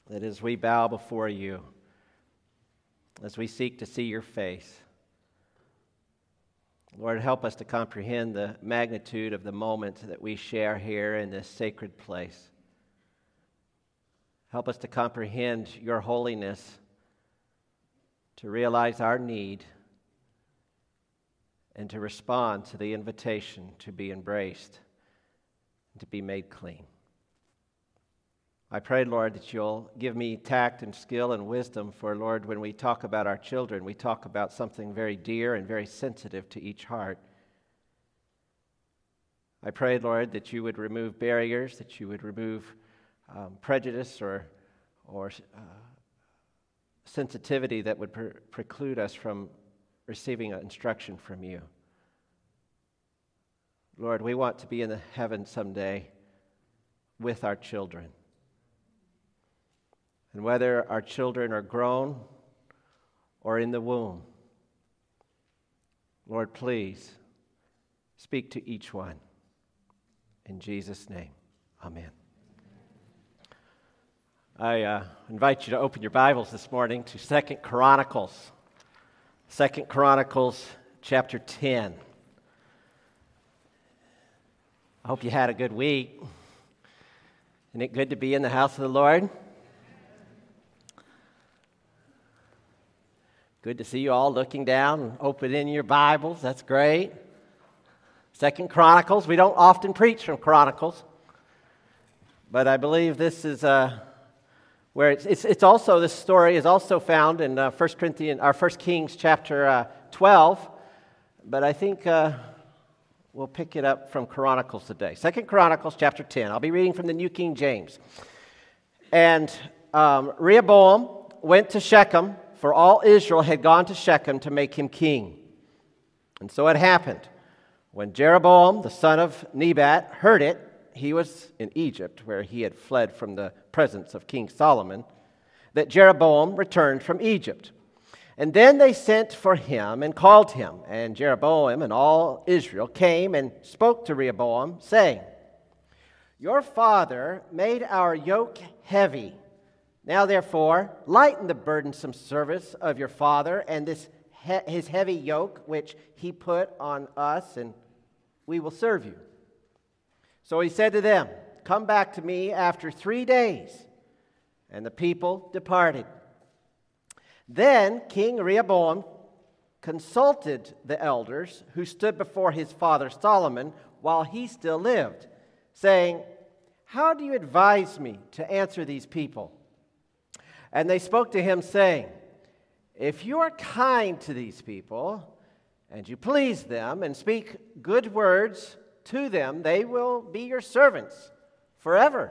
that as we bow before you, as we seek to see your face, Lord, help us to comprehend the magnitude of the moment that we share here in this sacred place. Help us to comprehend your holiness, to realize our need, and to respond to the invitation to be embraced and to be made clean. I pray, Lord, that you'll give me tact and skill and wisdom, for, Lord, when we talk about our children, we talk about something very dear and very sensitive to each heart. I pray, Lord, that you would remove barriers, that you would remove prejudice or sensitivity that would preclude us from receiving instruction from you. Lord, we want to be in the heaven someday with our children. And whether our children are grown or in the womb, Lord, please speak to each one. In Jesus' name, amen. I invite you to open your Bibles this morning to 2 Chronicles. 2 Chronicles chapter 10. I hope you had a good week. Isn't it good to be in the house of the Lord? Good to see you all looking down and opening your Bibles. That's great. 2 Chronicles. We don't often preach from Chronicles, but I believe this is where it's also, this story is also found in 1 Kings chapter 12, but I think we'll pick it up from Chronicles today. 2 Chronicles chapter 10. I'll be reading from the New King James. And Rehoboam went to Shechem, for all Israel had gone to Shechem to make him king. And so it happened, when Jeroboam, the son of Nebat, heard it, he was in Egypt, where he had fled from the presence of King Solomon, that Jeroboam returned from Egypt. And then they sent for him and called him. And Jeroboam and all Israel came and spoke to Rehoboam, saying, "Your father made our yoke heavy. Now, therefore, lighten the burdensome service of your father and his heavy yoke, which he put on us, and we will serve you." So he said to them, "Come back to me after 3 days." And the people departed. Then King Rehoboam consulted the elders who stood before his father Solomon while he still lived, saying, "How do you advise me to answer these people?" And they spoke to him, saying, "If you are kind to these people, and you please them, and speak good words to them, they will be your servants forever."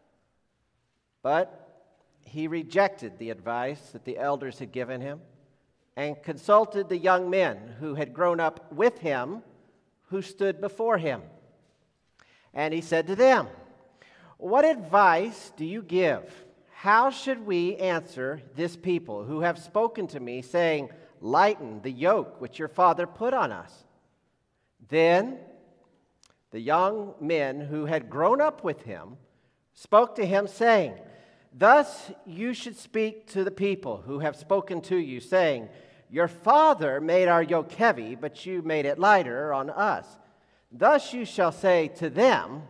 But he rejected the advice that the elders had given him, and consulted the young men who had grown up with him, who stood before him. And he said to them, "What advice do you give? How should we answer this people who have spoken to me, saying, 'Lighten the yoke which your father put on us'?" Then the young men who had grown up with him spoke to him, saying, "Thus you should speak to the people who have spoken to you, saying, 'Your father made our yoke heavy, but you made it lighter on us.' Thus you shall say to them,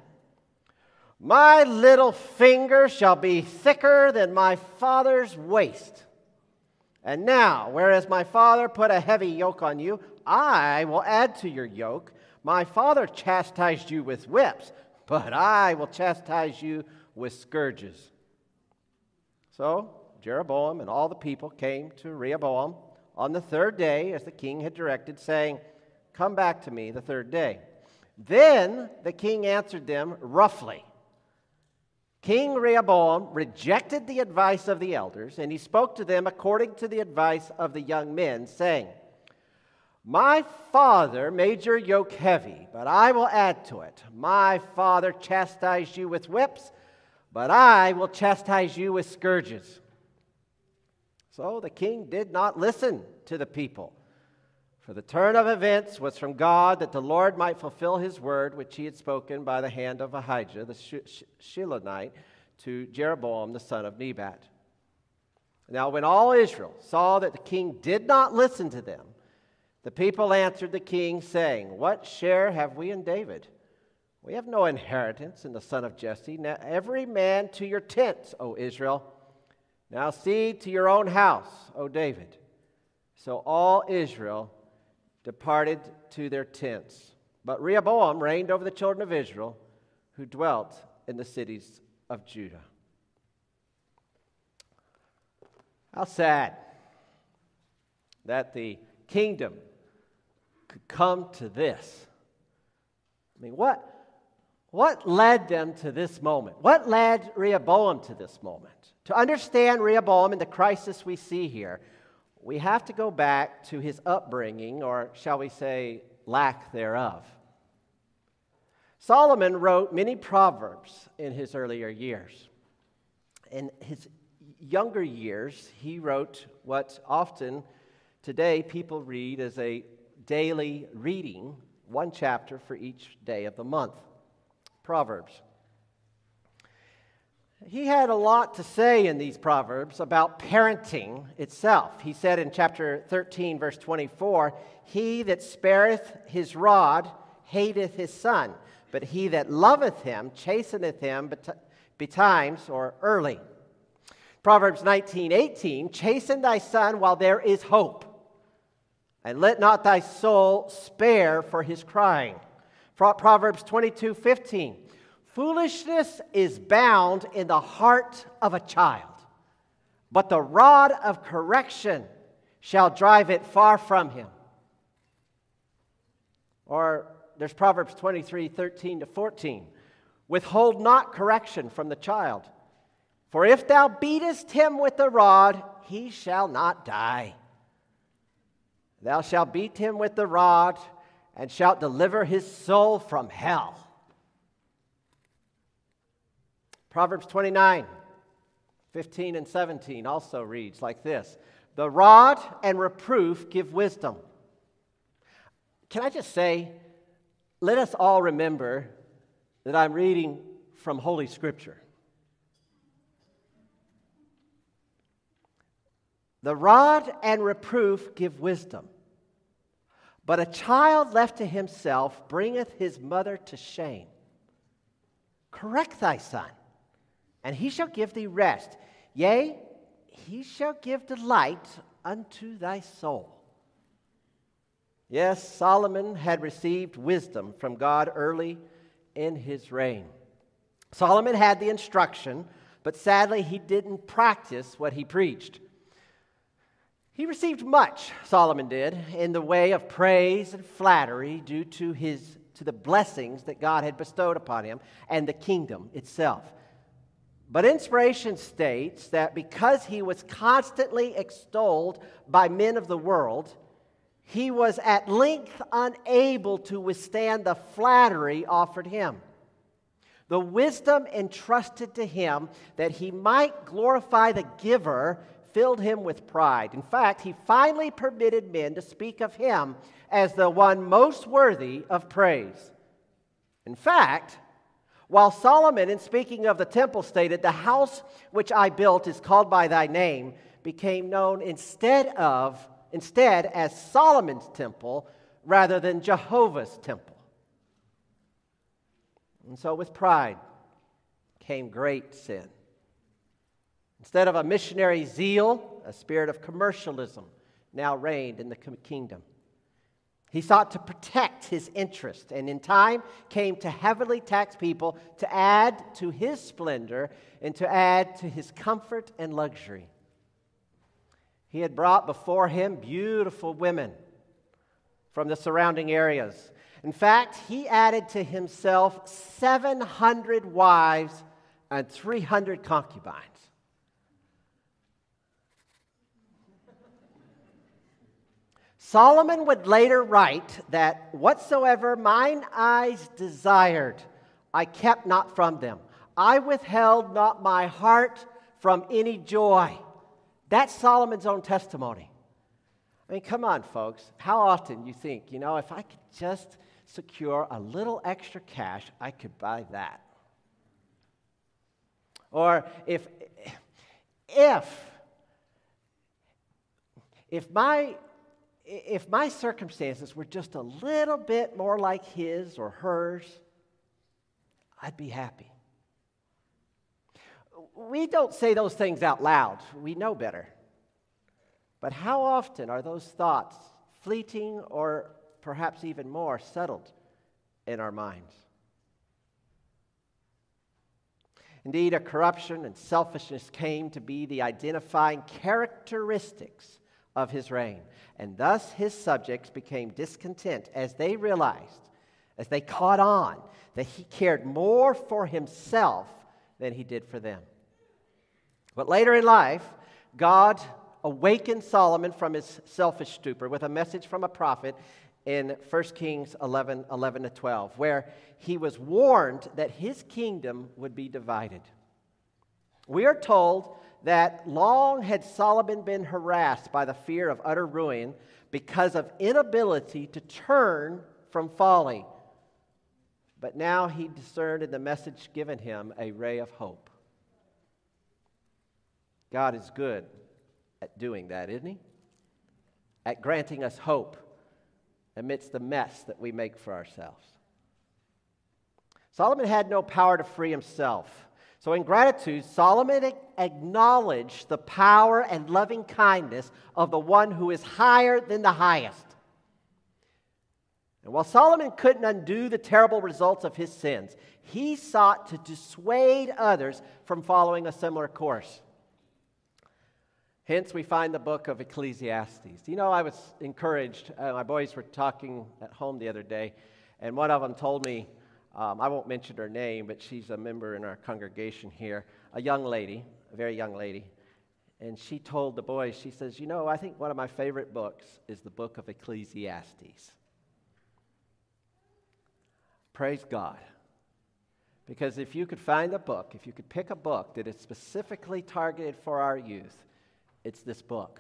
'My little finger shall be thicker than my father's waist. And now, whereas my father put a heavy yoke on you, I will add to your yoke. My father chastised you with whips, but I will chastise you with scourges.'" So Jeroboam and all the people came to Rehoboam on the 3rd day, as the king had directed, saying, "Come back to me the 3rd day." Then the king answered them roughly. King Rehoboam rejected the advice of the elders, and he spoke to them according to the advice of the young men, saying, "My father made your yoke heavy, but I will add to it. My father chastised you with whips, but I will chastise you with scourges." So the king did not listen to the people, for the turn of events was from God, that the Lord might fulfill his word, which he had spoken by the hand of Ahijah the Shilonite, to Jeroboam the son of Nebat. Now when all Israel saw that the king did not listen to them, the people answered the king, saying, "What share have we in David? We have no inheritance in the son of Jesse. Now every man to your tents, O Israel. Now see to your own house, O David." So all Israel departed to their tents. But Rehoboam reigned over the children of Israel, who dwelt in the cities of Judah. How sad that the kingdom could come to this. I mean, what led them to this moment? What led Rehoboam to this moment? To understand Rehoboam and the crisis we see here, we have to go back to his upbringing, or shall we say, lack thereof. Solomon wrote many proverbs in his earlier years. In his younger years, he wrote what often today people read as a daily reading, one chapter for each day of the month. Proverbs. He had a lot to say in these Proverbs about parenting itself. He said in chapter 13, verse 24, "He that spareth his rod hateth his son, but he that loveth him chasteneth him betimes," or early. Proverbs 19:18, "Chasten thy son while there is hope, and let not thy soul spare for his crying." Proverbs 22:15, "Foolishness is bound in the heart of a child, but the rod of correction shall drive it far from him." Or there's Proverbs 23:13-14, "Withhold not correction from the child, for if thou beatest him with the rod, he shall not die. Thou shalt beat him with the rod, and shalt deliver his soul from hell." Proverbs 29:15 and 17 also reads like this, "The rod and reproof give wisdom." Can I just say, let us all remember that I'm reading from Holy Scripture. The rod and reproof give wisdom, but a child left to himself bringeth his mother to shame. Correct thy son, and he shall give thee rest. Yea, he shall give delight unto thy soul. Yes, Solomon had received wisdom from God early in his reign. Solomon had the instruction, but sadly he didn't practice what he preached. He received much, Solomon did, in the way of praise and flattery due to the blessings that God had bestowed upon him and the kingdom itself. But inspiration states that because he was constantly extolled by men of the world, he was at length unable to withstand the flattery offered him. The wisdom entrusted to him that he might glorify the giver filled him with pride. In fact, he finally permitted men to speak of him as the one most worthy of praise. In fact, while Solomon, in speaking of the temple, stated, "The house which I built is called by thy name," became known instead as Solomon's temple rather than Jehovah's temple. And so with pride came great sin. Instead of a missionary zeal, a spirit of commercialism now reigned in the kingdom. He sought to protect his interest, and in time came to heavily tax people to add to his splendor and to add to his comfort and luxury. He had brought before him beautiful women from the surrounding areas. In fact, he added to himself 700 wives and 300 concubines. Solomon would later write that, "Whatsoever mine eyes desired, I kept not from them. I withheld not my heart from any joy." That's Solomon's own testimony. I mean, come on, folks. How often you think, if I could just secure a little extra cash, I could buy that. Or if my circumstances were just a little bit more like his or hers, I'd be happy. We don't say those things out loud. We know better. But how often are those thoughts fleeting or perhaps even more settled in our minds? Indeed, a corruption and selfishness came to be the identifying characteristics of his reign. And thus his subjects became discontent as they realized, as they caught on, that he cared more for himself than he did for them. But later in life, God awakened Solomon from his selfish stupor with a message from a prophet in 1 Kings 11:11-12, where he was warned that his kingdom would be divided. We are told that long had Solomon been harassed by the fear of utter ruin because of inability to turn from folly. But now he discerned in the message given him a ray of hope. God is good at doing that, isn't he? At granting us hope amidst the mess that we make for ourselves. Solomon had no power to free himself. So in gratitude, Solomon acknowledged the power and loving kindness of the one who is higher than the highest. And while Solomon couldn't undo the terrible results of his sins, he sought to dissuade others from following a similar course. Hence, we find the book of Ecclesiastes. You know, I was encouraged. My boys were talking at home the other day, and one of them told me, I won't mention her name, but she's a member in our congregation here, a young lady, a very young lady. And she told the boys, she says, you know, I think one of my favorite books is the book of Ecclesiastes. Praise God. Because if you could find a book, if you could pick a book that is specifically targeted for our youth, it's this book.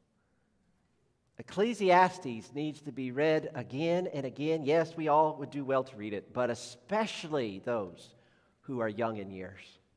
Ecclesiastes needs to be read again and again. Yes, we all would do well to read it, but especially those who are young in years.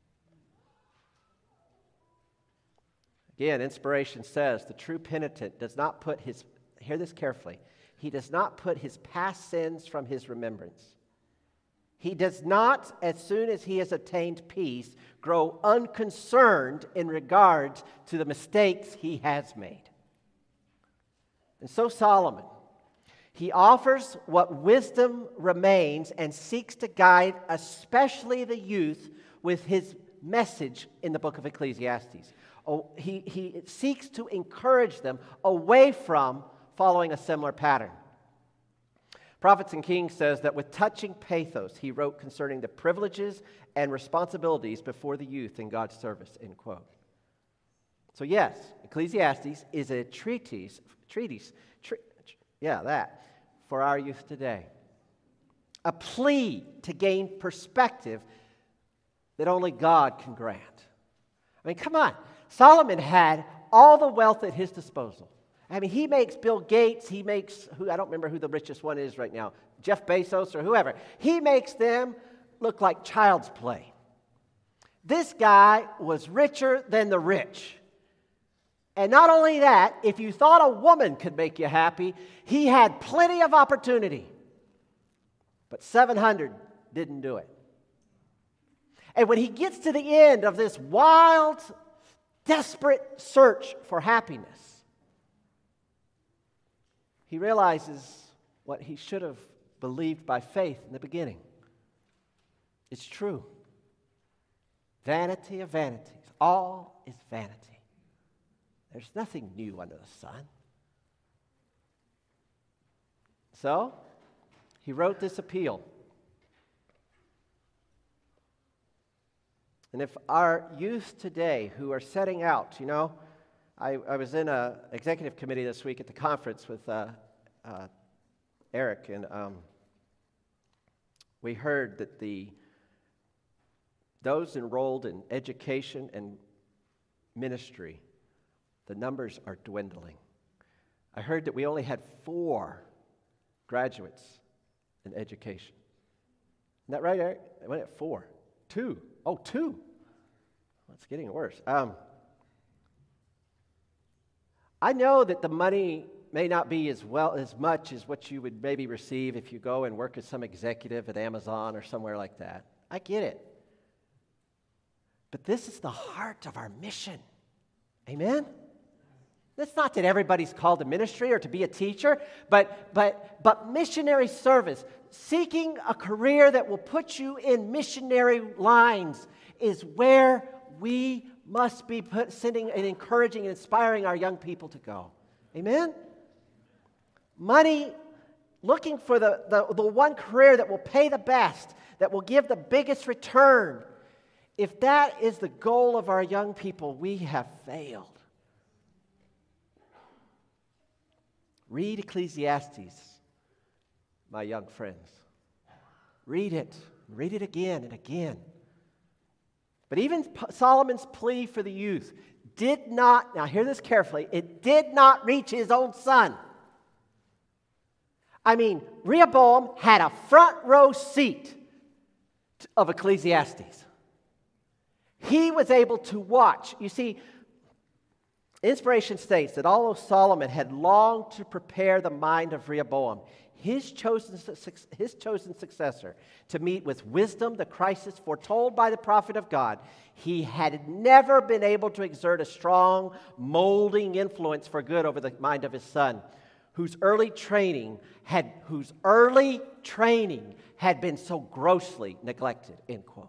Again, inspiration says the true penitent does not put his, hear this carefully, he does not put his past sins from his remembrance. He does not, as soon as he has attained peace, grow unconcerned in regards to the mistakes he has made. And so Solomon, he offers what wisdom remains and seeks to guide especially the youth with his message in the book of Ecclesiastes. Oh, he seeks to encourage them away from following a similar pattern. Prophets and Kings says that with touching pathos, he wrote concerning the privileges and responsibilities before the youth in God's service, end quote. So yes, Ecclesiastes is a treatise, for our youth today. A plea to gain perspective that only God can grant. I mean, come on. Solomon had all the wealth at his disposal. I mean, he makes Bill Gates, he makes, I don't remember who the richest one is right now, Jeff Bezos or whoever. He makes them look like child's play. This guy was richer than the rich. And not only that, if you thought a woman could make you happy, he had plenty of opportunity. But 700 didn't do it. And when he gets to the end of this wild, desperate search for happiness, he realizes what he should have believed by faith in the beginning. It's true. Vanity of vanities. All is vanity. There's nothing new under the sun. So, he wrote this appeal. And if our youth today who are setting out, you know, I was in an executive committee this week at the conference with Eric, and we heard that those enrolled in education and ministry, the numbers are dwindling. I heard that we only had 4 graduates in education. Isn't that right, Eric? I went at 4. 2. Oh, 2. It's getting worse. I know that the money may not be as much as what you would maybe receive if you go and work as some executive at Amazon or somewhere like that. I get it. But this is the heart of our mission. Amen? It's not that everybody's called to ministry or to be a teacher, but missionary service, seeking a career that will put you in missionary lines is where we must be sending and encouraging and inspiring our young people to go. Amen? Money, looking for the one career that will pay the best, that will give the biggest return. If that is the goal of our young people, we have failed. Read Ecclesiastes, my young friends. Read it. Read it again and again. But even Solomon's plea for the youth did not, now hear this carefully, it did not reach his own son. I mean, Rehoboam had a front row seat of Ecclesiastes. He was able to watch. You see, Inspiration states that although Solomon had longed to prepare the mind of Rehoboam, his chosen successor, to meet with wisdom the crisis foretold by the prophet of God, he had never been able to exert a strong, molding influence for good over the mind of his son, whose early training had been so grossly neglected, end quote.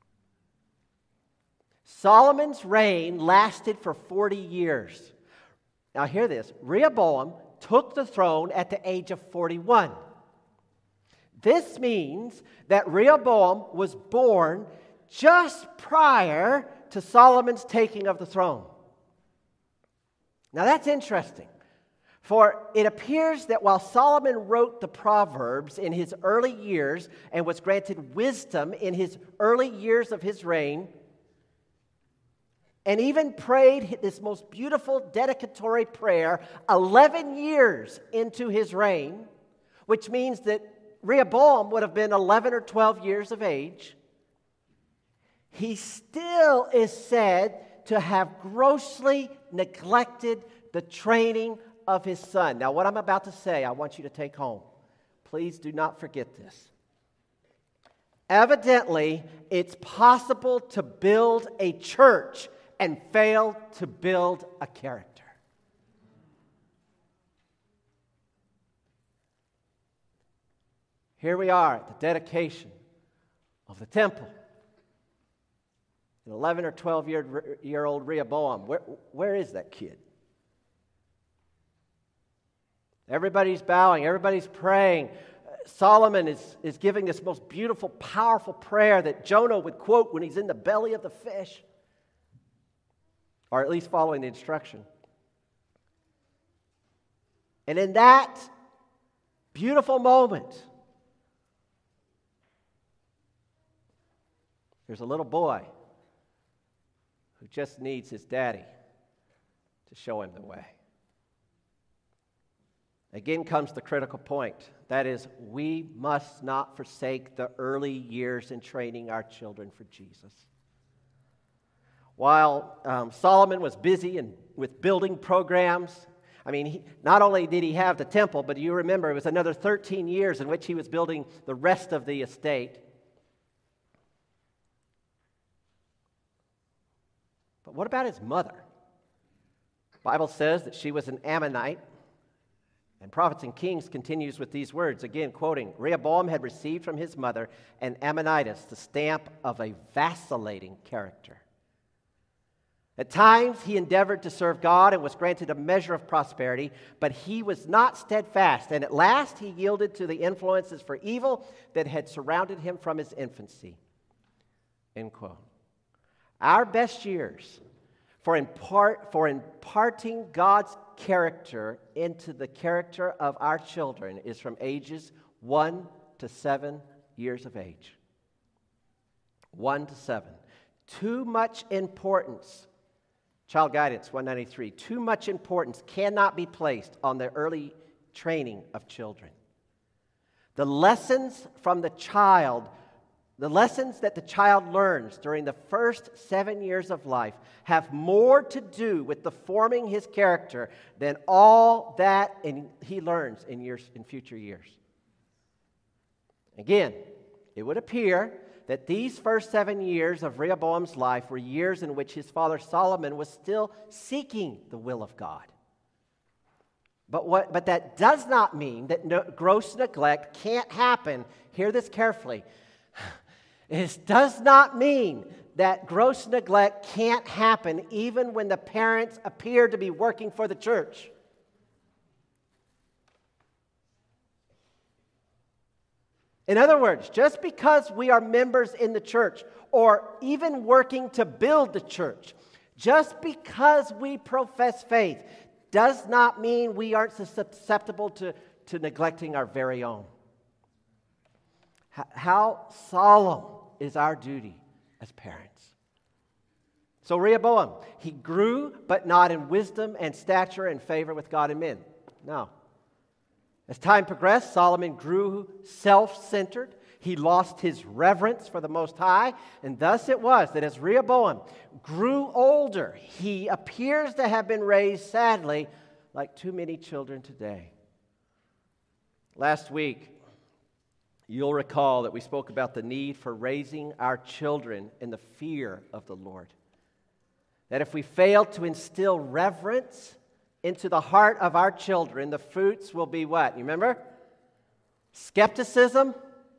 Solomon's reign lasted for 40 years. Now hear this. Rehoboam took the throne at the age of 41. This means that Rehoboam was born just prior to Solomon's taking of the throne. Now that's interesting. For it appears that while Solomon wrote the Proverbs in his early years and was granted wisdom in his early years of his reign, and even prayed this most beautiful dedicatory prayer 11 years into his reign, which means that Rehoboam would have been 11 or 12 years of age, he still is said to have grossly neglected the training of his son. Now, what I'm about to say, I want you to take home. Please do not forget this. Evidently, it's possible to build a church and fail to build a character. Here we are at the dedication of the temple. An 11 or 12-year-old Rehoboam. Where is that kid? Everybody's bowing. Everybody's praying. Solomon is giving this most beautiful, powerful prayer that Jonah would quote when he's in the belly of the fish. Or at least following the instruction. And in that beautiful moment, there's a little boy who just needs his daddy to show him the way. Again comes the critical point. That is, we must not forsake the early years in training our children for Jesus. While Solomon was busy with building programs, I mean, not only did he have the temple, but you remember it was another 13 years in which he was building the rest of the estate. But what about his mother? The Bible says that she was an Ammonite. And Prophets and Kings continues with these words, again quoting, Rehoboam had received from his mother an Ammonitess, the stamp of a vacillating character. At times, he endeavored to serve God and was granted a measure of prosperity, but he was not steadfast, and at last he yielded to the influences for evil that had surrounded him from his infancy. End quote. Our best years for imparting God's character into the character of our children is from ages 1 to 7 years of age. 1 to 7. Too much importance. Child Guidance 193. Too much importance cannot be placed on the early training of children. The lessons from the child The lessons that the child learns during the first 7 years of life have more to do with the forming his character than all that he learns in future years. Again, it would appear that these first 7 years of Rehoboam's life were years in which his father Solomon was still seeking the will of God. But that does not mean that gross neglect can't happen. Hear this carefully. It does not mean that gross neglect can't happen even when the parents appear to be working for the church. In other words, just because we are members in the church or even working to build the church, just because we profess faith does not mean we aren't susceptible to neglecting our very own. How solemn is our duty as parents. So Rehoboam, he grew, but not in wisdom and stature and favor with God and men. No. As time progressed, Solomon grew self-centered. He lost his reverence for the Most High, and thus it was that as Rehoboam grew older, he appears to have been raised, sadly, like too many children today. Last week, you'll recall that we spoke about the need for raising our children in the fear of the Lord. That if we fail to instill reverence into the heart of our children, the fruits will be what? You remember? Skepticism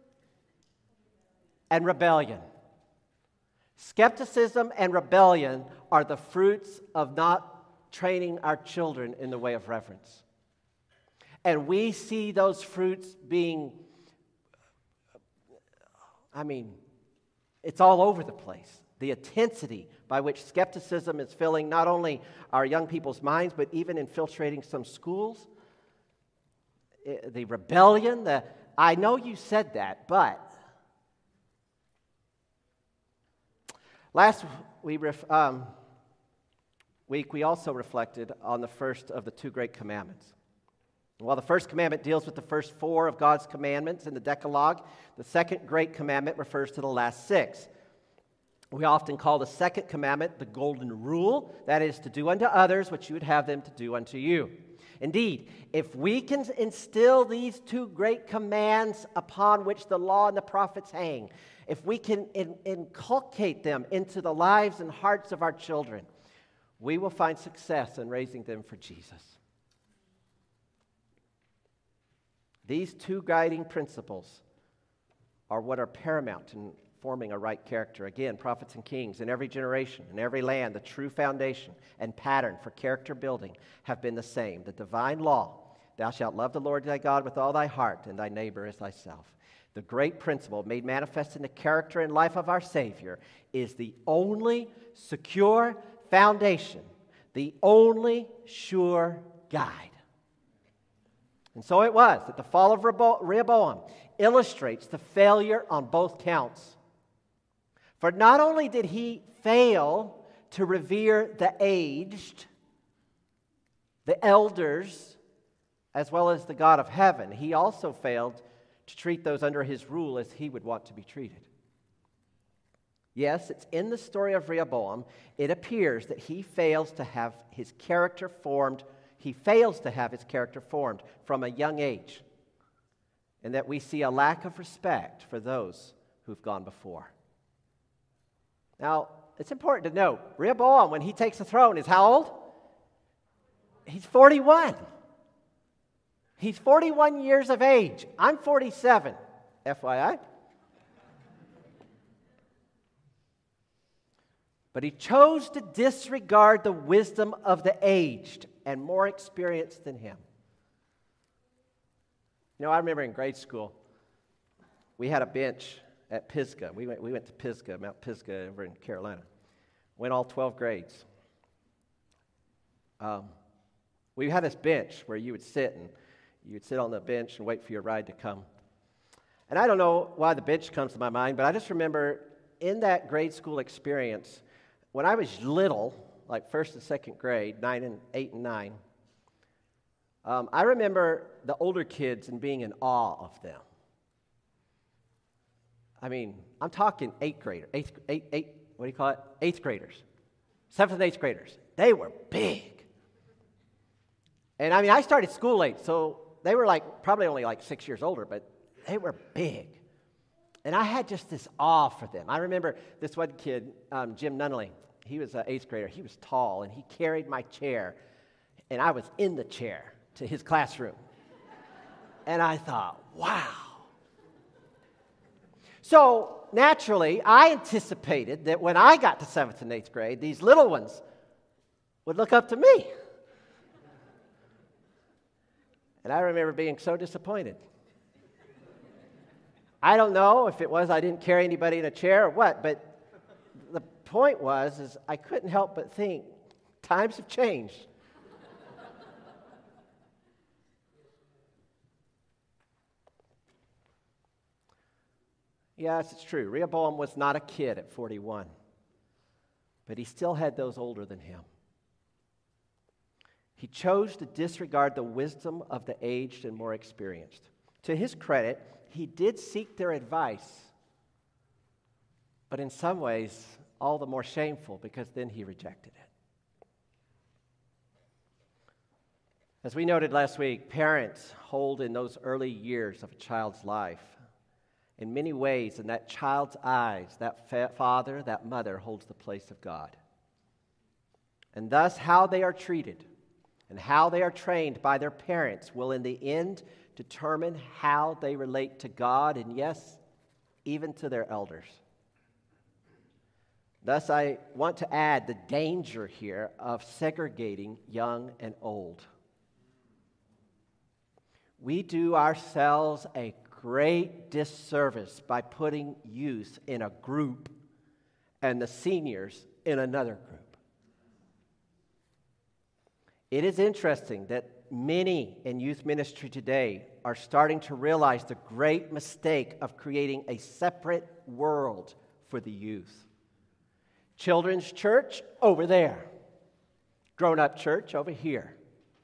and rebellion. Skepticism and rebellion are the fruits of not training our children in the way of reverence. And we see those fruits being, it's all over the place. The intensity by which skepticism is filling not only our young people's minds, but even infiltrating some schools. The rebellion, I know you said that, but last week we also reflected on the first of the two great commandments. While the first commandment deals with the first 4 of God's commandments in the Decalogue, the second great commandment refers to the last 6. We often call the second commandment the golden rule, that is, to do unto others what you would have them to do unto you. Indeed, if we can instill these 2 great commands upon which the law and the prophets hang, if we can inculcate them into the lives and hearts of our children, we will find success in raising them for Jesus. These 2 guiding principles are what are paramount in forming a right character. Again, prophets and kings in every generation, in every land, the true foundation and pattern for character building have been the same. The divine law, thou shalt love the Lord thy God with all thy heart and thy neighbor as thyself. The great principle made manifest in the character and life of our Savior is the only secure foundation, the only sure guide. And so it was that the fall of Rehoboam illustrates the failure on both counts. For not only did he fail to revere the aged, the elders, as well as the God of heaven, he also failed to treat those under his rule as he would want to be treated. Yes, it's in the story of Rehoboam, it appears that he fails to have his character formed. He fails to have his character formed from a young age, and that we see a lack of respect for those who've gone before. Now, it's important to note, Rehoboam, when he takes the throne, is how old? He's 41. He's 41 years of age. I'm 47, FYI. But he chose to disregard the wisdom of the aged and more experienced than him. You know, I remember in grade school, we had a bench at Pisgah. We went to Pisgah, Mount Pisgah over in Carolina. Went all 12 grades. We had this bench where you would sit on the bench and wait for your ride to come. And I don't know why the bench comes to my mind, but I just remember in that grade school experience, when I was little, like first and second grade, 8 and 9, I remember the older kids and being in awe of them. I mean, I'm talking eighth graders. What do you call it? Eighth graders. Seventh and eighth graders. They were big. And I mean, I started school late, so they were probably only 6 years older, but they were big. And I had just this awe for them. I remember this one kid, Jim Nunnally. He was an eighth grader. He was tall, and he carried my chair, and I was in the chair to his classroom. And I thought, wow. So naturally, I anticipated that when I got to 7th and 8th grade, these little ones would look up to me. And I remember being so disappointed. I don't know if it was I didn't carry anybody in a chair or what, but the point was I couldn't help but think, times have changed. Yes, it's true. Rehoboam was not a kid at 41, but he still had those older than him. He chose to disregard the wisdom of the aged and more experienced. To his credit, he did seek their advice, but in some ways, all the more shameful because then he rejected it. As we noted last week, parents hold in those early years of a child's life. In many ways, in that child's eyes, that father, that mother holds the place of God. And thus, how they are treated and how they are trained by their parents will in the end determine how they relate to God and, yes, even to their elders. Thus, I want to add the danger here of segregating young and old. We do ourselves a great disservice by putting youth in a group and the seniors in another group. It is interesting that many in youth ministry today are starting to realize the great mistake of creating a separate world for the youth. Children's church over there. Grown-up church over here.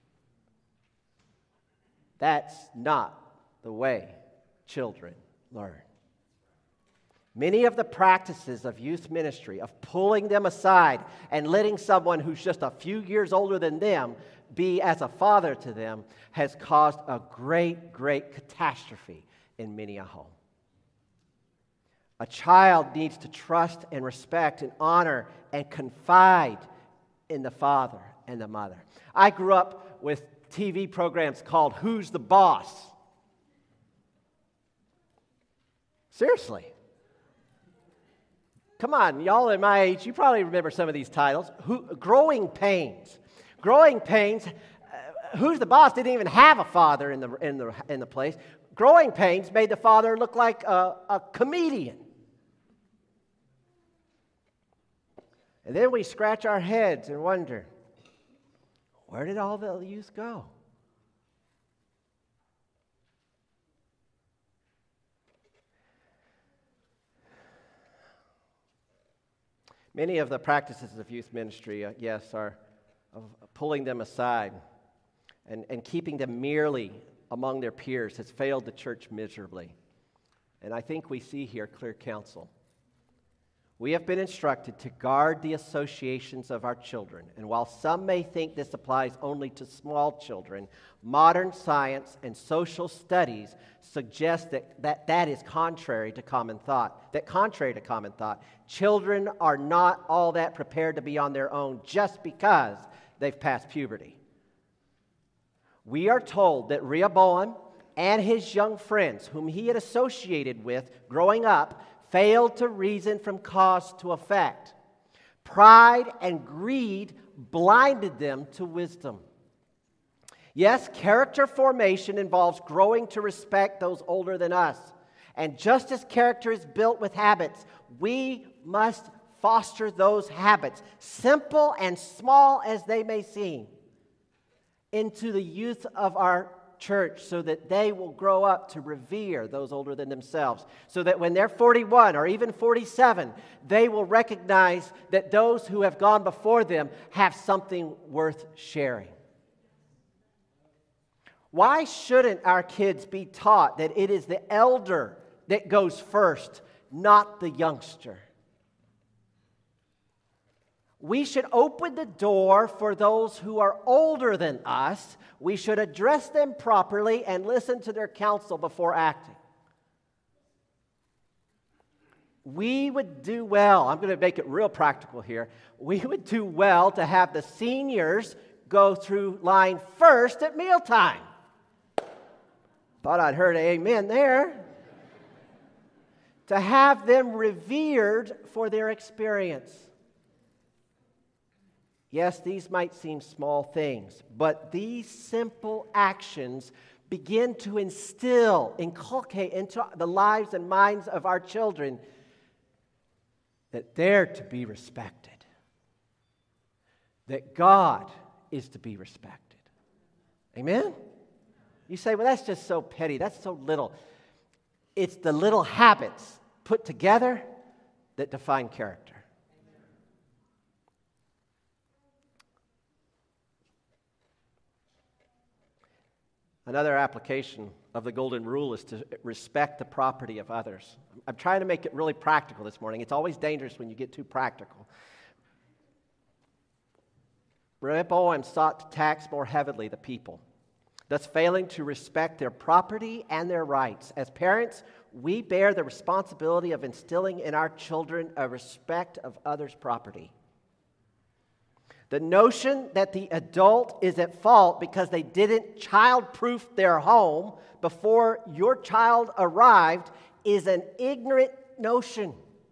That's not the way children learn. Many of the practices of youth ministry, of pulling them aside and letting someone who's just a few years older than them be as a father to them, has caused a great, great catastrophe in many a home. A child needs to trust and respect and honor and confide in the father and the mother. I grew up with TV programs called Who's the Boss? Seriously. Come on, y'all at my age, you probably remember some of these titles. Growing Pains. Growing Pains, Who's the Boss didn't even have a father in the place. Growing Pains made the father look like a comedian. And then we scratch our heads and wonder, where did all the youth go? Many of the practices of youth ministry, yes, are of pulling them aside and keeping them merely among their peers has failed the church miserably. And I think we see here clear counsel. We have been instructed to guard the associations of our children. And while some may think this applies only to small children, modern science and social studies suggest that is contrary to common thought. That contrary to common thought, children are not all that prepared to be on their own just because they've passed puberty. We are told that Rehoboam and his young friends, whom he had associated with growing up, failed to reason from cause to effect. Pride and greed blinded them to wisdom. Yes, character formation involves growing to respect those older than us. And just as character is built with habits, we must foster those habits, simple and small as they may seem, into the youth of our church so that they will grow up to revere those older than themselves. So that when they're 41 or even 47, they will recognize that those who have gone before them have something worth sharing. Why shouldn't our kids be taught that it is the elder that goes first not the youngster. We should open the door for those who are older than us. We should address them properly and listen to their counsel before acting. We would do well, I'm going to make it real practical here. We would do well to have the seniors go through line first at mealtime. Thought I'd heard an amen there. To have them revered for their experience. Yes, these might seem small things, but these simple actions begin to inculcate into the lives and minds of our children that they're to be respected, that God is to be respected. Amen? You say, well, that's just so petty, that's so little. It's the little habits put together that define character. Another application of the golden rule is to respect the property of others. I'm trying to make it really practical this morning. It's always dangerous when you get too practical. Rehoboam sought to tax more heavily the people, thus failing to respect their property and their rights. As parents, we bear the responsibility of instilling in our children a respect of others' property. The notion that the adult is at fault because they didn't child-proof their home before your child arrived is an ignorant notion.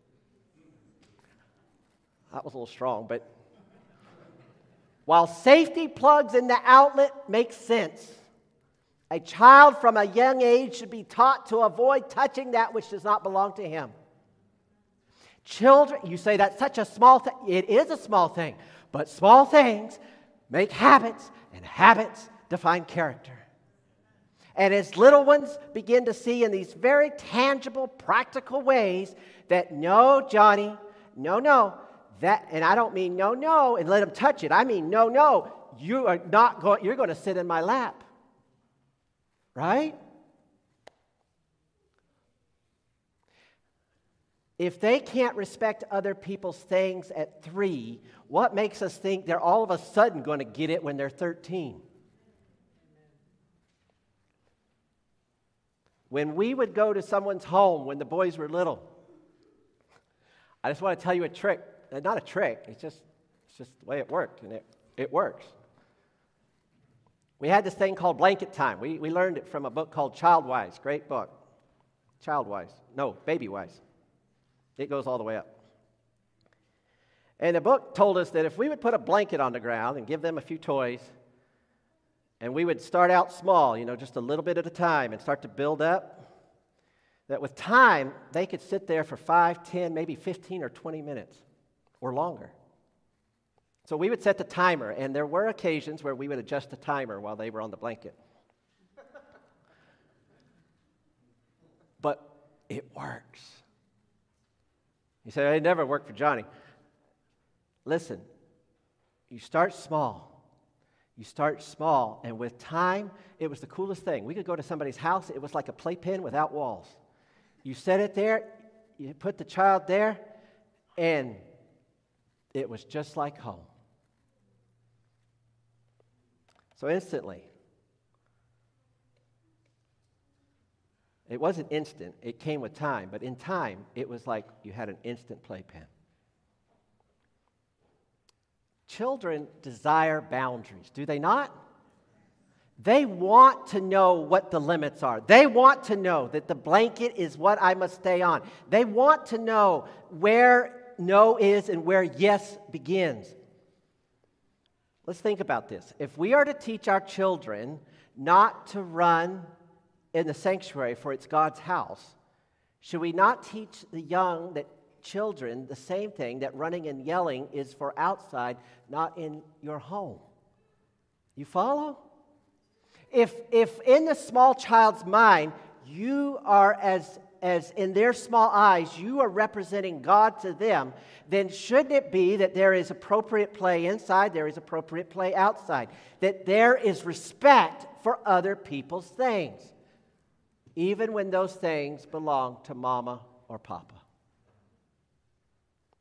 That was a little strong, but while safety plugs in the outlet make sense, a child from a young age should be taught to avoid touching that which does not belong to him. Children, you say that's such a small thing. It is a small thing. But small things make habits, and habits define character. And as little ones begin to see in these very tangible, practical ways that no, Johnny, no, that, and I don't mean no, and let them touch it. I mean no, you are not going. You're going to sit in my lap, right? If they can't respect other people's things at 3, what makes us think they're all of a sudden going to get it when they're 13? When we would go to someone's home when the boys were little, I just want to tell you a trick. Not a trick, it's just the way it worked, and it works. We had this thing called blanket time. We learned it from a book called Childwise. Great book. Babywise. It goes all the way up. And the book told us that if we would put a blanket on the ground and give them a few toys, and we would start out small, just a little bit at a time and start to build up, that with time, they could sit there for 5, 10, maybe 15 or 20 minutes or longer. So we would set the timer, and there were occasions where we would adjust the timer while they were on the blanket. But it works. You say, it never worked for Johnny. Listen, you start small. And with time, it was the coolest thing. We could go to somebody's house. It was like a playpen without walls. You set it there, you put the child there, and it was just like home. So instantly, it wasn't instant. It came with time. But in time, it was like you had an instant playpen. Children desire boundaries, do they not? They want to know what the limits are. They want to know that the blanket is what I must stay on. They want to know where no is and where yes begins. Let's think about this. If we are to teach our children not to run in the sanctuary, for it's God's house, should we not teach the young that children the same thing, that running and yelling is for outside, not in your home? You follow? If in the small child's mind, you are as in their small eyes, you are representing God to them, then shouldn't it be that there is appropriate play inside, there is appropriate play outside, that there is respect for other people's things, even when those things belong to mama or papa?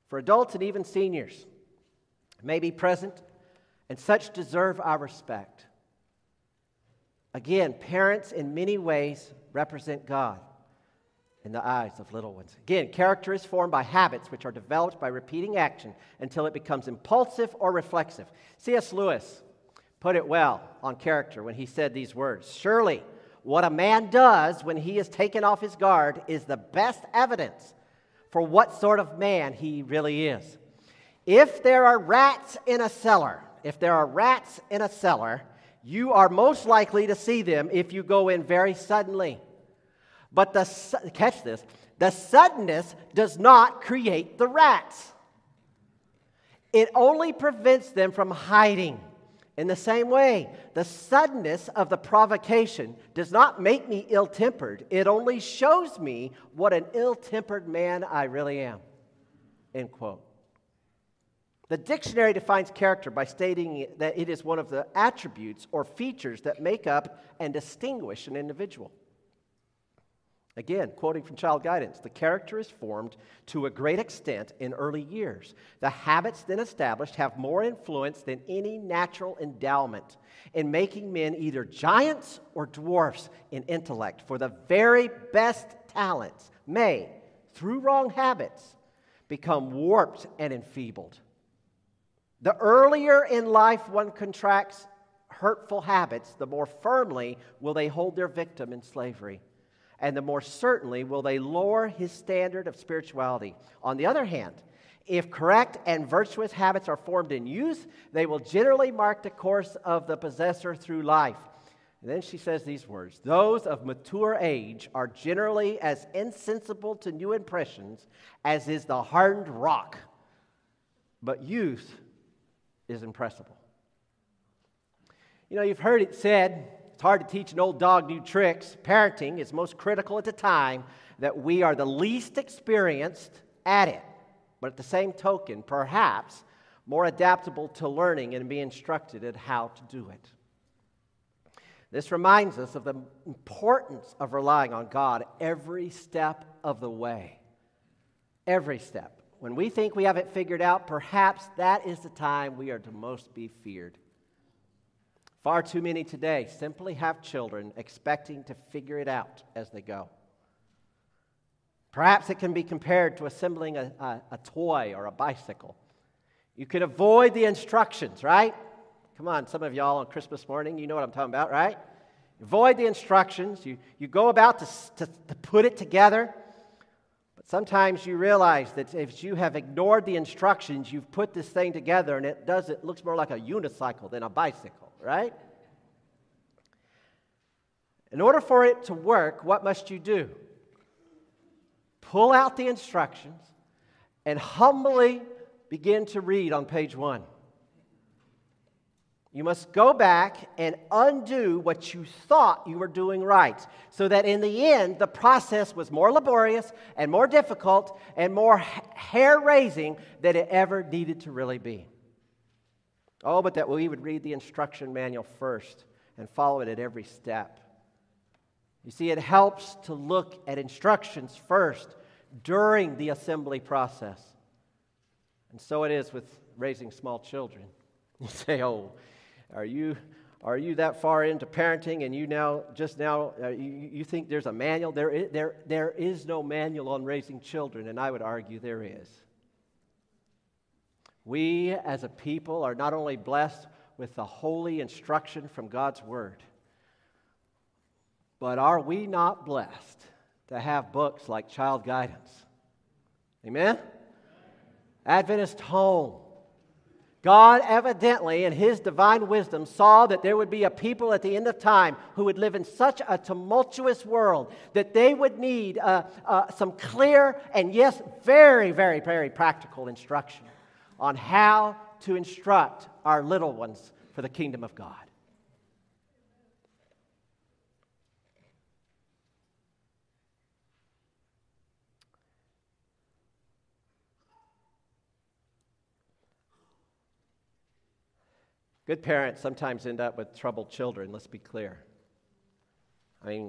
for adults and even seniors may be present, and such deserve our respect. Again, parents in many ways represent God in the eyes of little ones. Again, character is formed by habits which are developed by repeating action until it becomes impulsive or reflexive. C.S. Lewis put it well on character when he said these words: "Surely what a man does when he is taken off his guard is the best evidence for what sort of man he really is. If there are rats in a cellar, you are most likely to see them if you go in very suddenly. But catch this, the suddenness does not create the rats. It only prevents them from hiding. In the same way, the suddenness of the provocation does not make me ill-tempered. It only shows me what an ill-tempered man I really am." End quote. The dictionary defines character by stating that it is one of the attributes or features that make up and distinguish an individual. Again, quoting from Child Guidance, the character is formed to a great extent in early years. The habits then established have more influence than any natural endowment in making men either giants or dwarfs in intellect, for the very best talents may, through wrong habits, become warped and enfeebled. The earlier in life one contracts hurtful habits, the more firmly will they hold their victim in slavery, and the more certainly will they lower his standard of spirituality. On the other hand, if correct and virtuous habits are formed in youth, they will generally mark the course of the possessor through life. And then she says these words: "Those of mature age are generally as insensible to new impressions as is the hardened rock, but youth is impressible." You know, you've heard it said, it's hard to teach an old dog new tricks. Parenting is most critical at the time that we are the least experienced at it, but at the same token, perhaps more adaptable to learning and being instructed at how to do it. This reminds us of the importance of relying on God every step of the way. Every step. When we think we have it figured out, perhaps that is the time we are to most be feared. Far too many today simply have children expecting to figure it out as they go. Perhaps it can be compared to assembling a toy or a bicycle. You can avoid the instructions, right? Come on, some of y'all on Christmas morning, you know what I'm talking about, right? Avoid the instructions. You go about to put it together. But sometimes you realize that if you have ignored the instructions, you've put this thing together and it looks more like a unicycle than a bicycle, right? In order for it to work, what must you do? Pull out the instructions and humbly begin to read on page 1. You must go back and undo what you thought you were doing right, so that in the end, the process was more laborious and more difficult and more hair-raising than it ever needed to really be. Oh, but that we would read the instruction manual first and follow it at every step. You see, it helps to look at instructions first during the assembly process. And so it is with raising small children. You say, "Oh, are you that far into parenting and you think there's a manual?" There is no manual on raising children, and I would argue there is. We as a people are not only blessed with the holy instruction from God's Word, but are we not blessed to have books like Child Guidance? Amen? Adventist Home. God evidently, in His divine wisdom, saw that there would be a people at the end of time who would live in such a tumultuous world that they would need some clear and, yes, very, very, very practical instruction on how to instruct our little ones for the kingdom of God. Good parents sometimes end up with troubled children, let's be clear. I mean,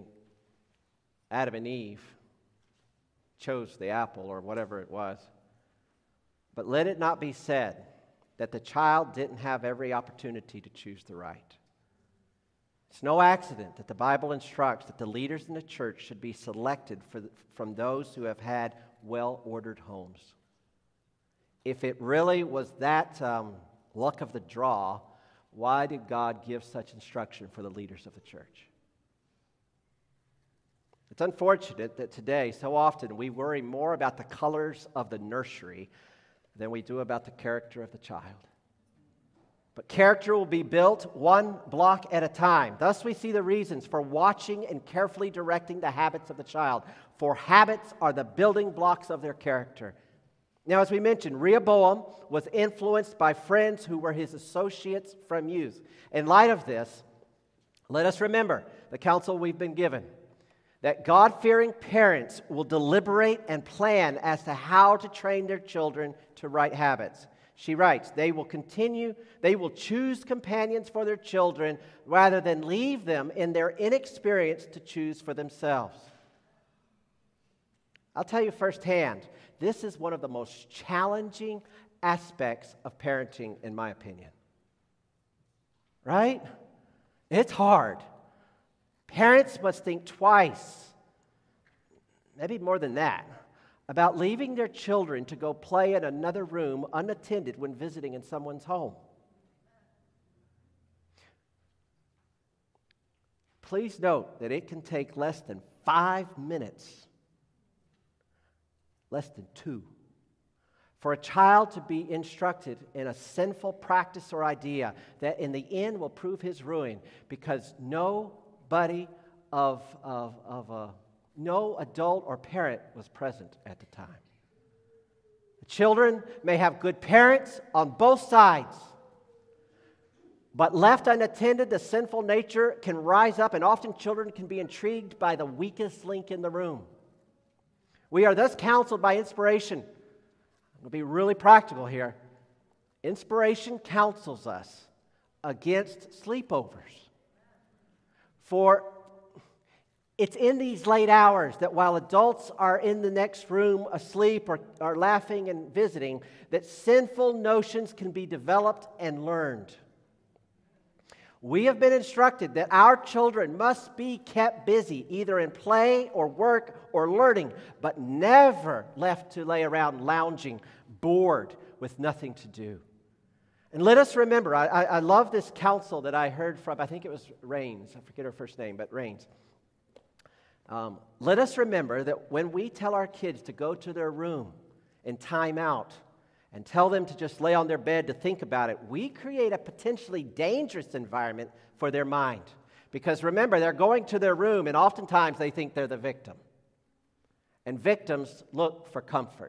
Adam and Eve chose the apple or whatever it was. But let it not be said that the child didn't have every opportunity to choose the right. It's no accident that the Bible instructs that the leaders in the church should be selected from those who have had well-ordered homes. If it really was that luck of the draw, why did God give such instruction for the leaders of the church? It's unfortunate that today, so often, we worry more about the colors of the nursery than we do about the character of the child. But character will be built one block at a time. Thus, we see the reasons for watching and carefully directing the habits of the child. For habits are the building blocks of their character. Now, as we mentioned, Rehoboam was influenced by friends who were his associates from youth. In light of this, let us remember the counsel we've been given, that God-fearing parents will deliberate and plan as to how to train their children to right habits. She writes, they will choose companions for their children rather than leave them in their inexperience to choose for themselves. I'll tell you firsthand, this is one of the most challenging aspects of parenting, in my opinion. Right? It's hard. Parents must think twice, maybe more than that, about leaving their children to go play in another room unattended when visiting in someone's home. Please note that it can take less than 5 minutes, less than 2, for a child to be instructed in a sinful practice or idea that in the end will prove his ruin, because no adult or parent was present at the time. The children may have good parents on both sides, but left unattended, the sinful nature can rise up, and often children can be intrigued by the weakest link in the room. We are thus counseled by inspiration. I'm going to be really practical here. Inspiration counsels us against sleepovers. For it's in these late hours that while adults are in the next room asleep or are laughing and visiting, that sinful notions can be developed and learned. We have been instructed that our children must be kept busy, either in play or work or learning, but never left to lay around lounging, bored, with nothing to do. And let us remember, I love this counsel that I heard from, I think it was Rains. I forget her first name, but Rains. Let us remember that when we tell our kids to go to their room and time out and tell them to just lay on their bed to think about it, we create a potentially dangerous environment for their mind. Because remember, they're going to their room and oftentimes they think they're the victim. And victims look for comfort.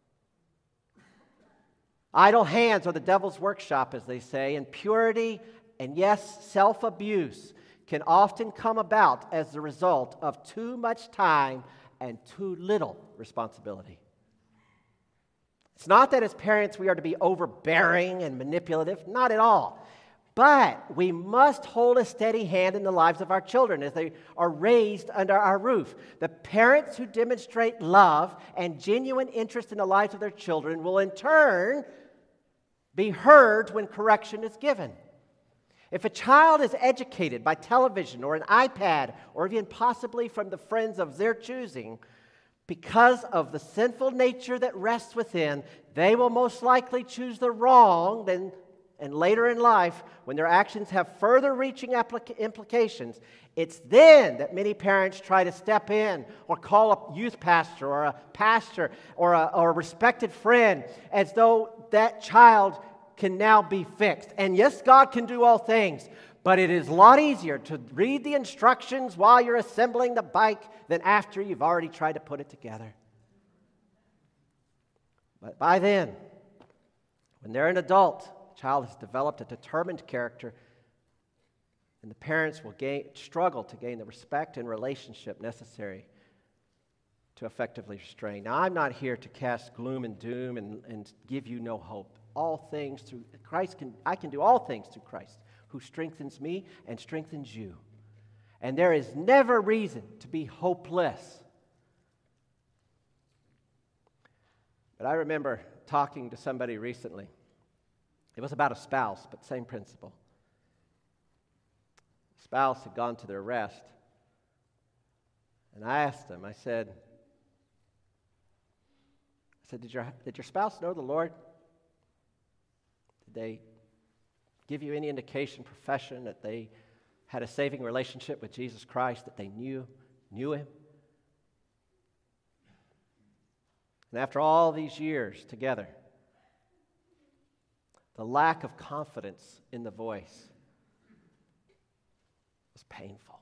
Idle hands are the devil's workshop, as they say, and purity and, yes, self-abuse can often come about as the result of too much time and too little responsibility. It's not that as parents we are to be overbearing and manipulative, not at all. But we must hold a steady hand in the lives of our children as they are raised under our roof. The parents who demonstrate love and genuine interest in the lives of their children will in turn be heard when correction is given. If a child is educated by television or an iPad or even possibly from the friends of their choosing, because of the sinful nature that rests within, they will most likely choose the wrong. And later in life, when their actions have further reaching implications, it's then that many parents try to step in or call a youth pastor or a pastor or a respected friend as though that child can now be fixed. And yes, God can do all things, but it is a lot easier to read the instructions while you're assembling the bike than after you've already tried to put it together. But by then, when they're an adult, the child has developed a determined character, and the parents will struggle to gain the respect and relationship necessary to effectively restrain. Now, I'm not here to cast gloom and doom and give you no hope. All things through Christ I can do all things through Christ, who strengthens me and strengthens you. And there is never reason to be hopeless. But I remember talking to somebody recently. It was about a spouse, but same principle. The spouse had gone to their rest. And I asked them, I said, did your spouse know the Lord? Did they give you any indication, profession, that they had a saving relationship with Jesus Christ, that they knew Him? And after all these years together, the lack of confidence in the voice was painful.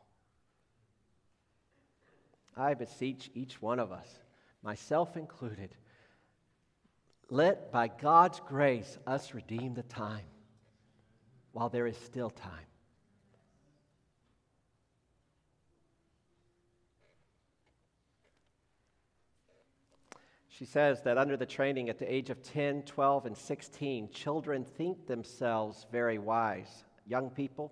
I beseech each one of us, myself included, let, by God's grace, us redeem the time while there is still time. She says that under the training at the age of 10, 12, and 16, children think themselves very wise. Young people,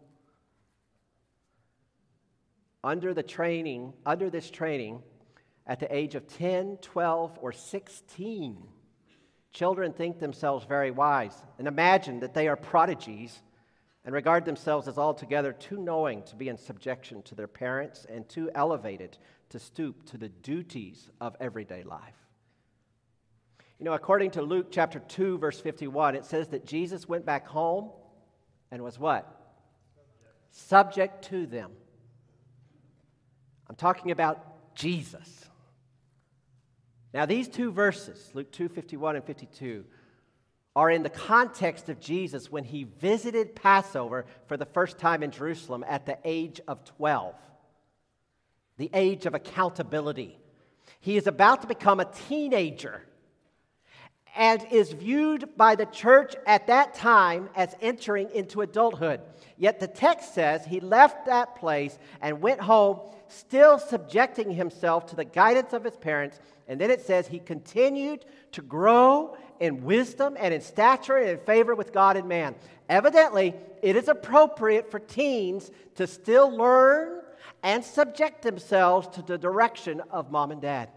under this training, at the age of 10, 12, or 16, children think themselves very wise and imagine that they are prodigies and regard themselves as altogether too knowing to be in subjection to their parents and too elevated to stoop to the duties of everyday life. You know, according to Luke chapter 2, verse 51, it says that Jesus went back home and was what? Subject to them. I'm talking about Jesus. Now, these two verses, Luke 2, 51 and 52, are in the context of Jesus when he visited Passover for the first time in Jerusalem at the age of 12, the age of accountability. He is about to become a teenager and is viewed by the church at that time as entering into adulthood. Yet the text says he left that place and went home, still subjecting himself to the guidance of his parents. And then it says he continued to grow in wisdom and in stature and in favor with God and man. Evidently, it is appropriate for teens to still learn and subject themselves to the direction of mom and dad.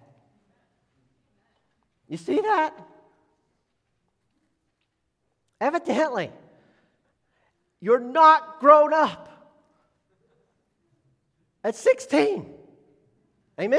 You see that? Evidently, you're not grown up at 16. Amen?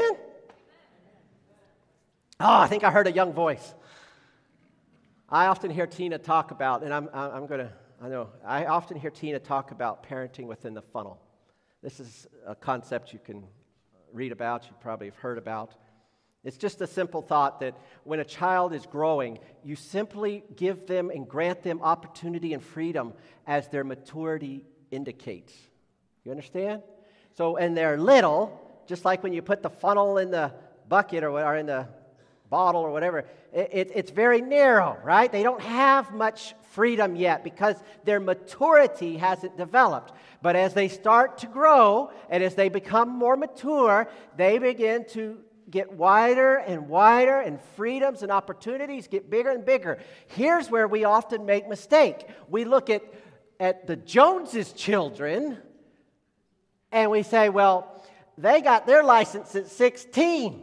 Oh, I think I heard a young voice. I often hear Tina talk about, and I often hear Tina talk about parenting within the funnel. This is a concept you can read about, you probably have heard about. It's just a simple thought that when a child is growing, you simply give them and grant them opportunity and freedom as their maturity indicates. You understand? So when they're little, just like when you put the funnel in the bucket or in the bottle or whatever, it's very narrow, right? They don't have much freedom yet because their maturity hasn't developed. But as they start to grow and as they become more mature, they begin to get wider and wider, and freedoms and opportunities get bigger and bigger. Here's where we often make mistake. We look at the Joneses' children, and we say, well, they got their license at 16.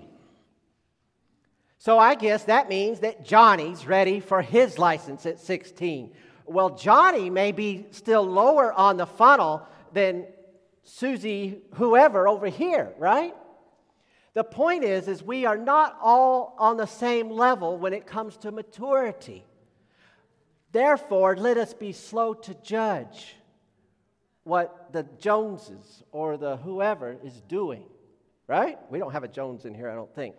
So I guess that means that Johnny's ready for his license at 16. Well, Johnny may be still lower on the funnel than Susie, whoever over here, right? The point is we are not all on the same level when it comes to maturity. Therefore, let us be slow to judge what the Joneses or the whoever is doing, right? We don't have a Jones in here, I don't think.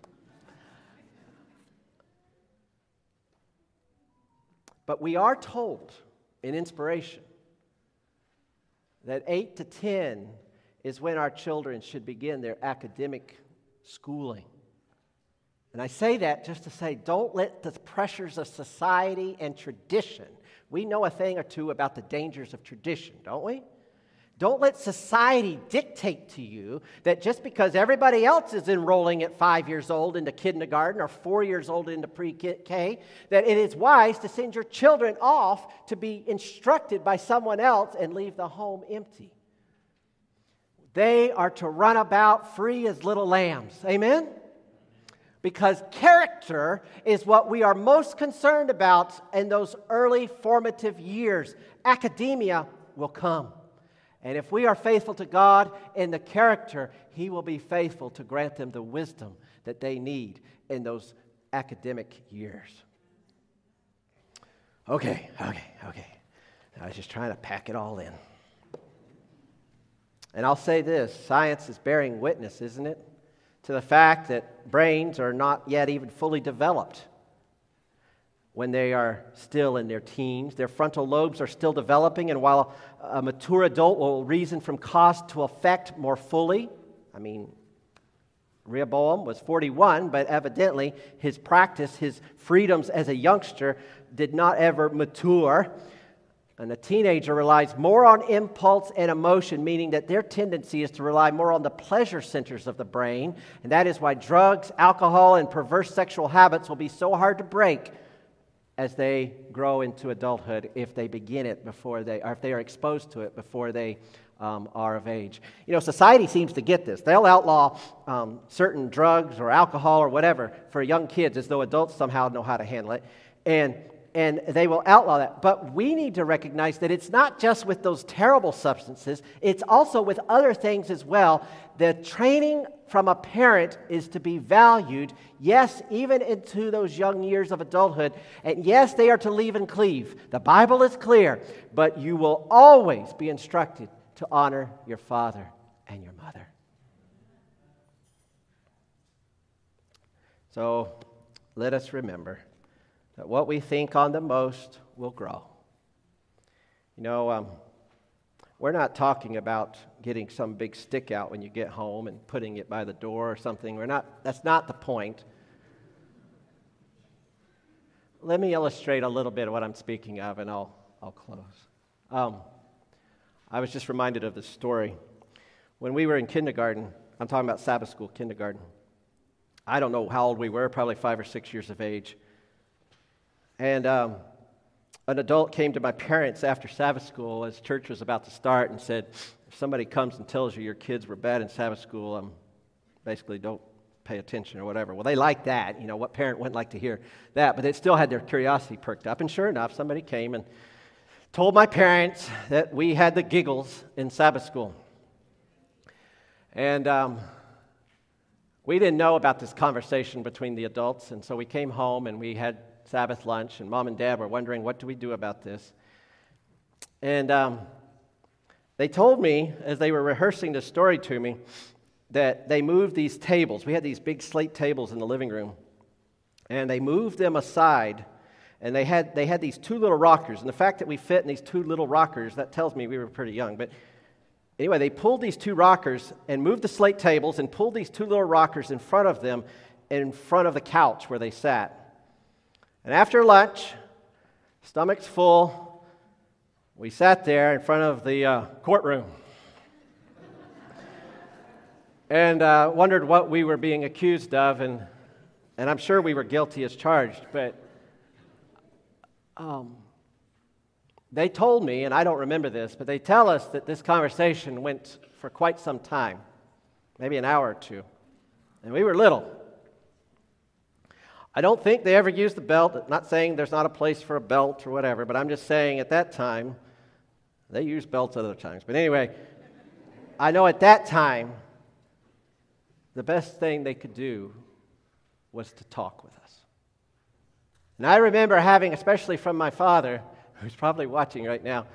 But we are told in inspiration that 8 to 10 is when our children should begin their academic schooling. And I say that just to say, don't let the pressures of society and tradition, we know a thing or two about the dangers of tradition, don't we? Don't let society dictate to you that just because everybody else is enrolling at 5 years old into kindergarten or 4 years old into pre-K, that it is wise to send your children off to be instructed by someone else and leave the home empty. They are to run about free as little lambs. Amen? because character is what we are most concerned about in those early formative years. Academia will come. And if we are faithful to God in the character, He will be faithful to grant them the wisdom that they need in those academic years. Okay. I was just trying to pack it all in. And I'll say this, science is bearing witness, isn't it, to the fact that brains are not yet even fully developed when they are still in their teens. Their frontal lobes are still developing, and while a mature adult will reason from cause to effect more fully, Rehoboam was 41, but evidently his practice, his freedoms as a youngster did not ever mature. And a teenager relies more on impulse and emotion, meaning that their tendency is to rely more on the pleasure centers of the brain. And that is why drugs, alcohol, and perverse sexual habits will be so hard to break as they grow into adulthood if they begin it before they, or if they are exposed to it before they are of age. Society seems to get this. They'll outlaw certain drugs or alcohol or whatever for young kids as though adults somehow know how to handle it. And they will outlaw that. But we need to recognize that it's not just with those terrible substances, it's also with other things as well. The training from a parent is to be valued, yes, even into those young years of adulthood. And yes, they are to leave and cleave. The Bible is clear, but you will always be instructed to honor your father and your mother. So let us remember that what we think on the most will grow. We're not talking about getting some big stick out when you get home and putting it by the door or something. That's not the point. Let me illustrate a little bit of what I'm speaking of, and I'll close. I was just reminded of this story. When we were in kindergarten, I'm talking about Sabbath school kindergarten. I don't know how old we were, probably 5 or 6 years of age. And an adult came to my parents after Sabbath school as church was about to start and said, if somebody comes and tells you your kids were bad in Sabbath school, basically don't pay attention or whatever. Well, they liked that. What parent wouldn't like to hear that? But they still had their curiosity perked up. And sure enough, somebody came and told my parents that we had the giggles in Sabbath school. And we didn't know about this conversation between the adults, and so we came home and we had Sabbath lunch, and Mom and Dad were wondering, what do we do about this? And they told me, as they were rehearsing the story to me, that they moved these tables. We had these big slate tables in the living room, and they moved them aside, and they had these 2 little rockers, and the fact that we fit in these 2 little rockers, that tells me we were pretty young, but anyway, they pulled these 2 rockers and moved the slate tables and pulled these 2 little rockers in front of them, in front of the couch where they sat. And after lunch, stomachs full, we sat there in front of the courtroom and wondered what we were being accused of, and I'm sure we were guilty as charged, but they told me, and I don't remember this, but they tell us that this conversation went for quite some time, maybe an hour or 2, and we were little. I don't think they ever used the belt. I'm not saying there's not a place for a belt or whatever, but I'm just saying at that time, they used belts other times. But anyway, I know at that time, the best thing they could do was to talk with us. And I remember having, especially from my father, who's probably watching right now,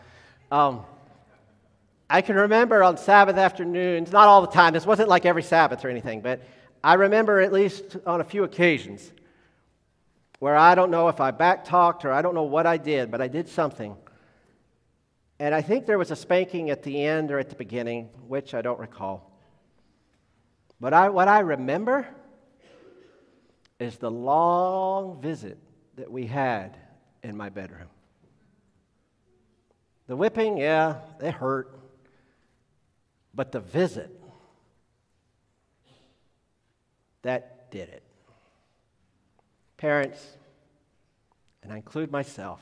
I can remember on Sabbath afternoons, not all the time, this wasn't like every Sabbath or anything, but I remember at least on a few occasions where I don't know if I back-talked or I don't know what I did, but I did something. And I think there was a spanking at the end or at the beginning, which I don't recall. But what I remember is the long visit that we had in my bedroom. The whipping, yeah, it hurt. But the visit, that did it. Parents, and I include myself,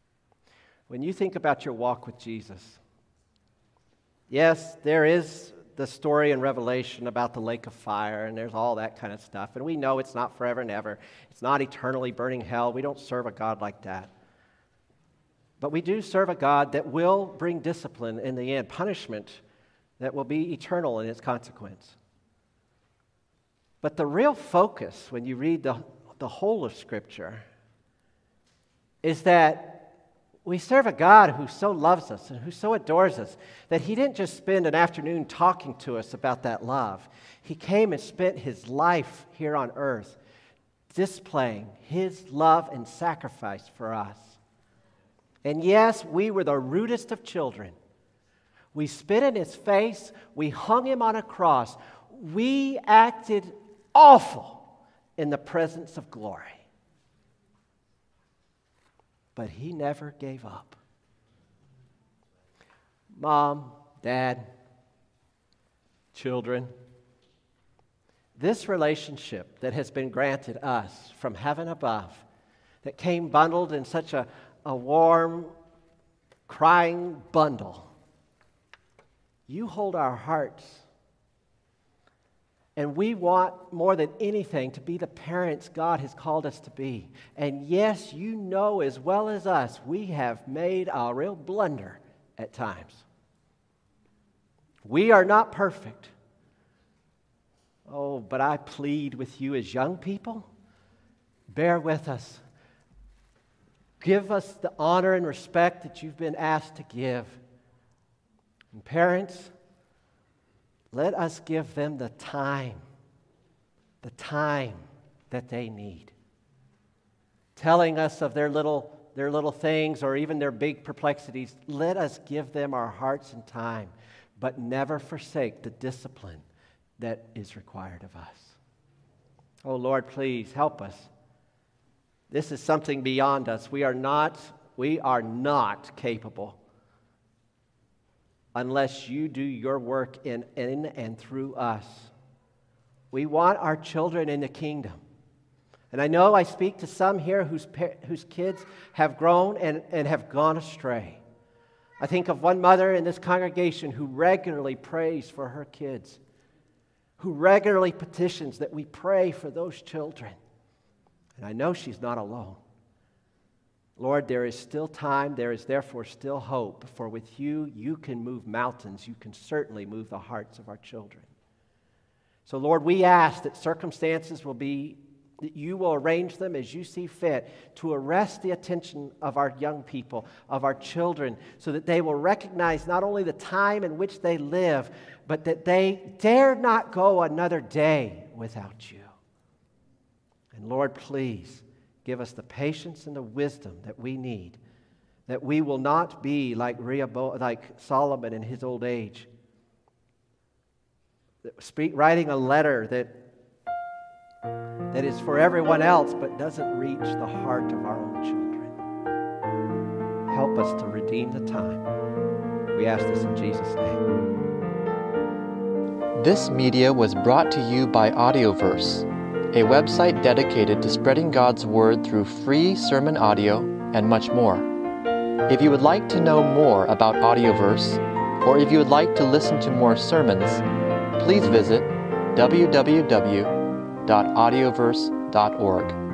when you think about your walk with Jesus, yes, there is the story in Revelation about the lake of fire, and there's all that kind of stuff. And we know it's not forever and ever. It's not eternally burning hell. We don't serve a God like that. But we do serve a God that will bring discipline in the end, punishment that will be eternal in its consequence. But the real focus when you read the whole of Scripture is that we serve a God who so loves us and who so adores us that He didn't just spend an afternoon talking to us about that love. He came and spent His life here on earth displaying His love and sacrifice for us. And yes, we were the rudest of children. We spit in His face. We hung Him on a cross. We acted awful in the presence of glory. But He never gave up. Mom, Dad, children, this relationship that has been granted us from heaven above, that came bundled in such a warm, crying bundle, you hold our hearts. And we want more than anything to be the parents God has called us to be. And yes, you know as well as us, we have made a real blunder at times. We are not perfect. Oh, but I plead with you as young people, bear with us. Give us the honor and respect that you've been asked to give. And parents, let us give them the time that they need. Telling us of their little things or even their big perplexities, let us give them our hearts and time, but never forsake the discipline that is required of us. Oh Lord, please help us. This is something beyond us. We are not capable unless you do your work in and through us. We want our children in the kingdom. And I know I speak to some here whose kids have grown and have gone astray. I think of one mother in this congregation who regularly prays for her kids, who regularly petitions that we pray for those children. And I know she's not alone. Lord, there is still time. There is therefore still hope. For with you, you can move mountains. You can certainly move the hearts of our children. So, Lord, we ask that circumstances will be, that you will arrange them as you see fit to arrest the attention of our young people, of our children, so that they will recognize not only the time in which they live, but that they dare not go another day without you. And Lord, please, give us the patience and the wisdom that we need, that we will not be like Solomon in his old age, writing a letter that is for everyone else but doesn't reach the heart of our own children. Help us to redeem the time. We ask this in Jesus' name. This media was brought to you by Audioverse, a website dedicated to spreading God's Word through free sermon audio and much more. If you would like to know more about Audioverse, or if you would like to listen to more sermons, please visit www.audioverse.org.